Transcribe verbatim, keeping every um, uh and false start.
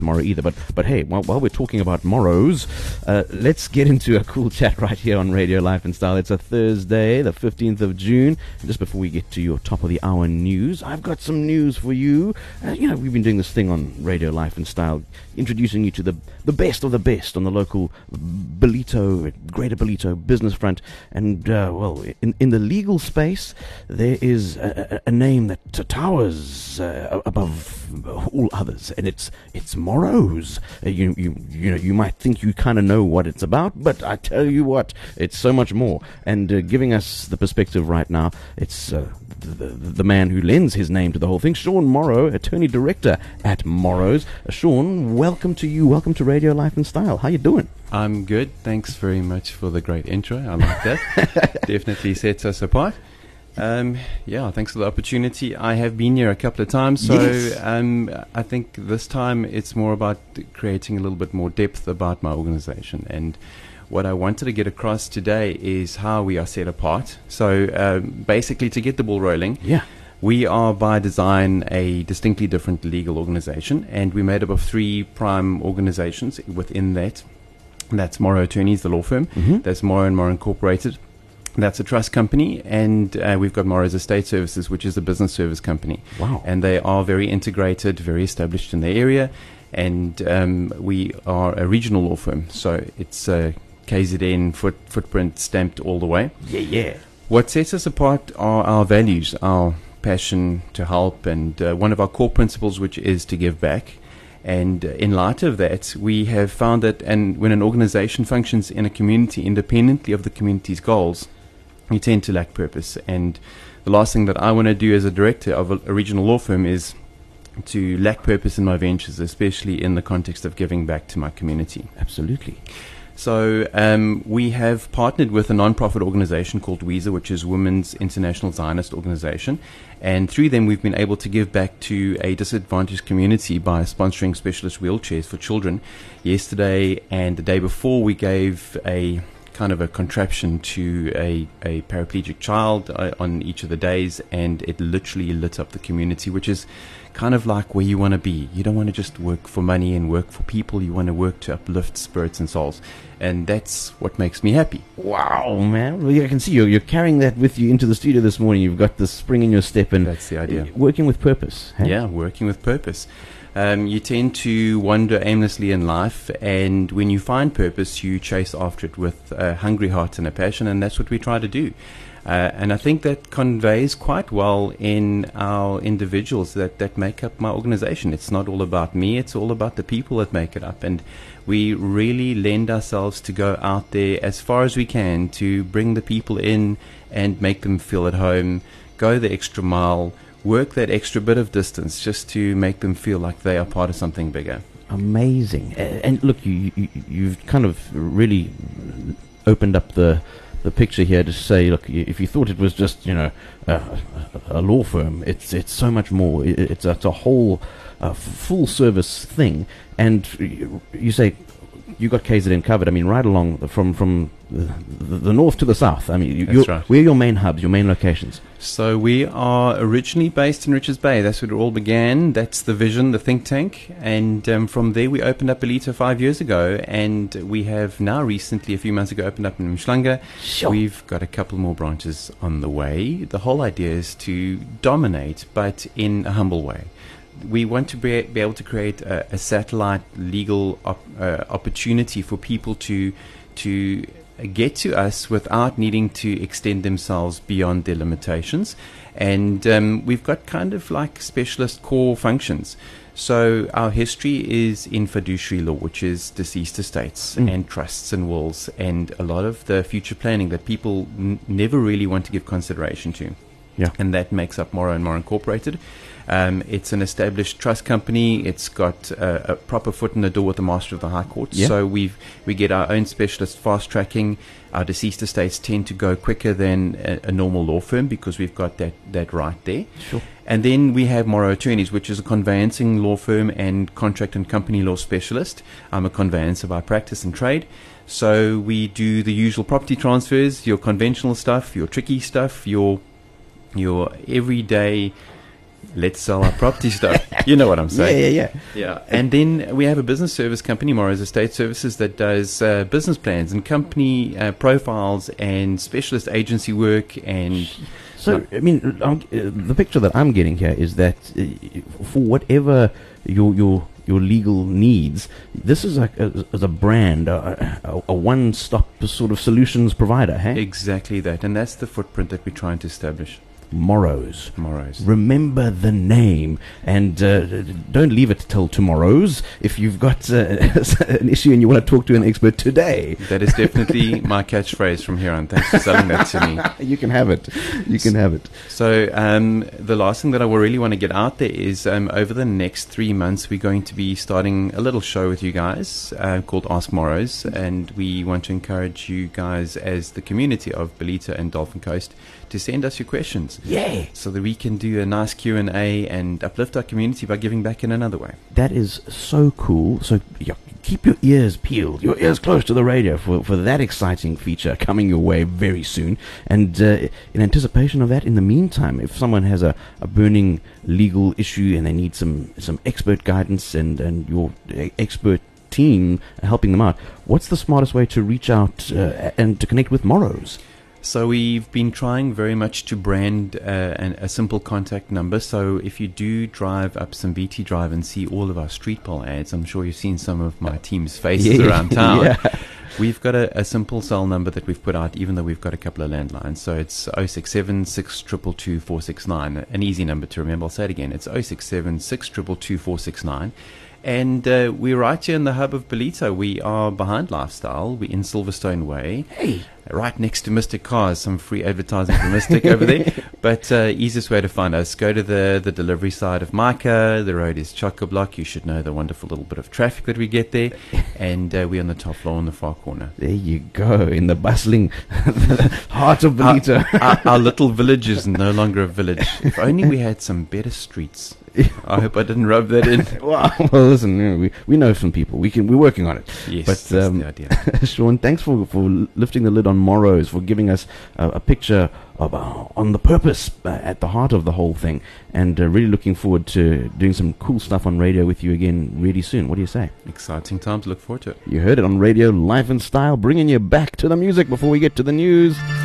tomorrow either. But but hey, while, while we're talking about morrows, uh, let's get into a cool chat right here on Radio Life and Style. It's a Thursday, the fifteenth of June. And just before we get to your top of the hour news, I've got some news for you. Uh, you know, we've been doing this thing on Radio Life and Style, introducing you to the the best of the best on the local Ballito, Greater Ballito business front. And uh, well, in in the legal space, there is a, a, a name that t- towers uh, above all others, and it's it's Morrows. Uh, you you you know you might think you kind of know what it's about, but I tell you what, it's so much more. And uh, giving us the perspective right now, it's uh, the, the the man who lends his name to the whole thing, Sean Morrow, attorney director at Morrows. Uh, Sean, welcome to you. Welcome to Radio Life and Style. How you doing? I'm good. Thanks very much for the great intro. I like that. Definitely sets us apart. Um, yeah, thanks for the opportunity. I have been here a couple of times, so Yes. um, I think this time it's more about creating a little bit more depth about my organization. And what I wanted to get across today is how we are set apart. So um, basically, to get the ball rolling, Yeah. we are by design a distinctly different legal organization, and we're made up of three prime organizations within that. That's Morrow Attorneys, the law firm. Mm-hmm. That's Morrow and Morrow Incorporated. That's a trust company, and uh, we've got Morrow's Estate Services, which is a business service company. Wow. And they are very integrated, very established in their area, and um, we are a regional law firm, so it's uh, K Z N foot, footprint stamped all the way. Yeah, yeah. What sets us apart are our values, our passion to help, and uh, one of our core principles, which is to give back. And uh, in light of that, we have found that, and when an organization functions in a community independently of the community's goals, you tend to lack purpose. And the last thing that I want to do as a director of a, a regional law firm is to lack purpose in my ventures, especially in the context of giving back to my community. Absolutely. So um, we have partnered with a non-profit organization called WIZA, which is Women's International Zionist Organization. And through them, we've been able to give back to a disadvantaged community by sponsoring specialist wheelchairs for children. Yesterday and the day before, we gave a kind of a contraption to a, a paraplegic child uh, on each of the days, and it literally lit up the community, which is kind of like where you want to be. You don't want to just work for money and work for people. You want to work to uplift spirits and souls, and that's what makes me happy. Wow, man. Well, I can see you. You're carrying that with you into the studio this morning. You've got the spring in your step, and That's the idea. working with purpose. Hey? Yeah, working with purpose. Um, you tend to wander aimlessly in life, and when you find purpose, you chase after it with a hungry heart and a passion, and that's what we try to do. Uh, and I think that conveys quite well in our individuals that, that make up my organization. It's not all about me, it's all about the people that make it up. And we really lend ourselves to go out there as far as we can to bring the people in and make them feel at home, go the extra mile, work that extra bit of distance just to make them feel like they are part of something bigger. Amazing. A- And look, you, you, you've kind of really opened up the the picture here to say, look, y- if you thought it was just, you know, a, a law firm, it's it's so much more. It, it's, a, it's a whole uh, full service thing. And you, you say you got K Z N covered. I mean, right along from from the, the, the north to the south. I mean, you, That's you're- right. where are your main hubs, your main locations? So we are originally based in Richards Bay. That's where it all began. That's the vision, the think tank. And um, from there we opened up Ballito five years ago. And we have now recently, a few months ago, opened up in Mshlanga. Sure. We've got a couple more branches on the way. The whole idea is to dominate, but in a humble way. We want to be, be able to create a, a satellite legal op, uh, opportunity for people to to get to us without needing to extend themselves beyond their limitations. And um, we've got kind of like specialist core functions. So our history is in fiduciary law, which is deceased estates Mm. and trusts and wills, and a lot of the future planning that people n- never really want to give consideration to. Yeah. And that makes up Morrow and Morrow Incorporated. Um, it's an established trust company. It's got uh, a proper foot in the door with the Master of the High Court. Yeah. So we we get our own specialist fast tracking. Our deceased estates tend to go quicker than a, a normal law firm because we've got that, that right there. Sure. And then we have Morrow Attorneys, which is a conveyancing law firm and contract and company law specialist. I'm a conveyancer by practice and trade. So we do the usual property transfers, your conventional stuff, your tricky stuff, your your everyday let's sell our property stuff. You know what I'm saying? Yeah, yeah, yeah. Yeah. And then we have a business service company, Morrow's Estate Services, that does uh, business plans and company uh, profiles and specialist agency work. And So, I mean, I'm, uh, the picture that I'm getting here is that uh, for whatever your your your legal needs, this is like a, as a brand, a, a, a one-stop sort of solutions provider, hey? exactly that. And that's the footprint that we're trying to establish. Morrow's. Morrow's. Remember the name, and uh, don't leave it till tomorrow's. If you've got uh, an issue and you want to talk to an expert today, That is definitely my catchphrase from here on. Thanks for selling that to me. you can have it. You can have it. So um, the last thing that I will really want to get out there is um, over the next three months, we're going to be starting a little show with you guys uh, called Ask Morrows, and we want to encourage you guys as the community of Belita and Dolphin Coast to send us your questions. Yeah. So that we can do a nice Q and A and uplift our community by giving back in another way. That is so cool. So yeah, keep your ears peeled, your ears close to the radio for, for that exciting feature coming your way very soon. And uh, in anticipation of that, in the meantime, if someone has a, a burning legal issue and they need some, some expert guidance and, and your e- expert team helping them out, what's the smartest way to reach out uh, and to connect with Morrow's? So we've been trying very much to brand uh, an, a simple contact number. So if you do drive up Simbiti Drive and see all of our street pole ads, I'm sure you've seen some of my team's faces Yeah, around town. yeah. We've got a, a simple cell number that we've put out, even though we've got a couple of landlines. So it's oh six seven, six two two, two four six nine, an easy number to remember. I'll say it again. It's oh six seven, six two two, two four six nine. And uh, we're right here in the hub of Belita. We are behind Lifestyle. We're in Silverstone Way. Hey. Right next to Mystic Cars. Some free advertising for Mystic over there. But uh, easiest way to find us, go to the, the delivery side of Micah. The road is chock-a-block. You should know the wonderful little bit of traffic that we get there. And uh, we're on the top floor in the far corner. There you go, in the bustling heart of Belita. Our, our, our little village is no longer a village. If only we had some better streets. I hope I didn't rub that in. Well, well, listen, you know, we we know some people. We can we're working on it. Yes, but that's um, the idea. Sean, thanks for for lifting the lid on Morrow's, for giving us uh, a picture of uh, on the purpose uh, at the heart of the whole thing, and uh, really looking forward to doing some cool stuff on radio with you again really soon. What do you say? Exciting time to look forward to it. You heard it on Radio Life and Style, bringing you back to the music before we get to the news.